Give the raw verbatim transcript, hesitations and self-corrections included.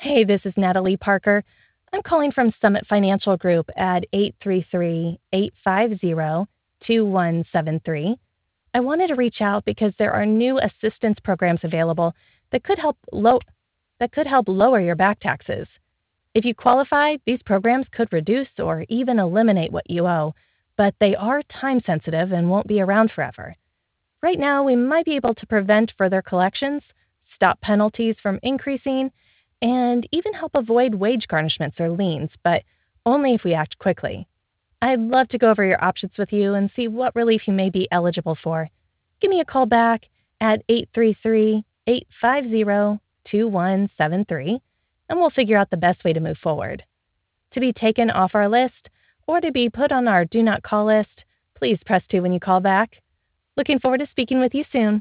Hey, this is Natalie Parker. I'm calling from Summit Financial Group at eight three three, eight five zero, two one seven three. I wanted to reach out because there are new assistance programs available that could help low that could help lower your back taxes. If you qualify, these programs could reduce or even eliminate what you owe, but they are time sensitive and won't be around forever. Right now, we might be able to prevent further collections, stop penalties from increasing, and even help avoid wage garnishments or liens, but only if we act quickly. I'd love to go over your options with you and see what relief you may be eligible for. Give me a call back at eight three three, eight five zero, two one seven three, and we'll figure out the best way to move forward. To be taken off our list or to be put on our do not call list, please press two when you call back. Looking forward to speaking with you soon.